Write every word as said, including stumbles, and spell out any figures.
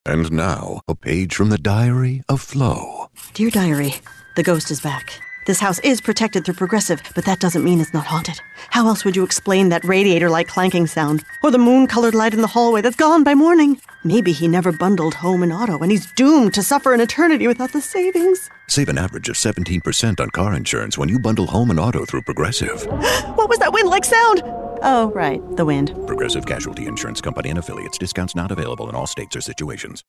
And now, a page from the diary of Flo. Dear Diary, the ghost is back. This house is protected through Progressive, but that doesn't mean it's not haunted. How else would you explain that radiator-like clanking sound? Or the moon-colored light in the hallway that's gone by morning? Maybe he never bundled home and auto, and he's doomed to suffer an eternity without the savings. Save an average of seventeen percent on car insurance when you bundle home and auto through Progressive. What was that wind-like sound? Oh, right, the wind. Progressive Casualty Insurance Company and Affiliates. Discounts not available in all states or situations.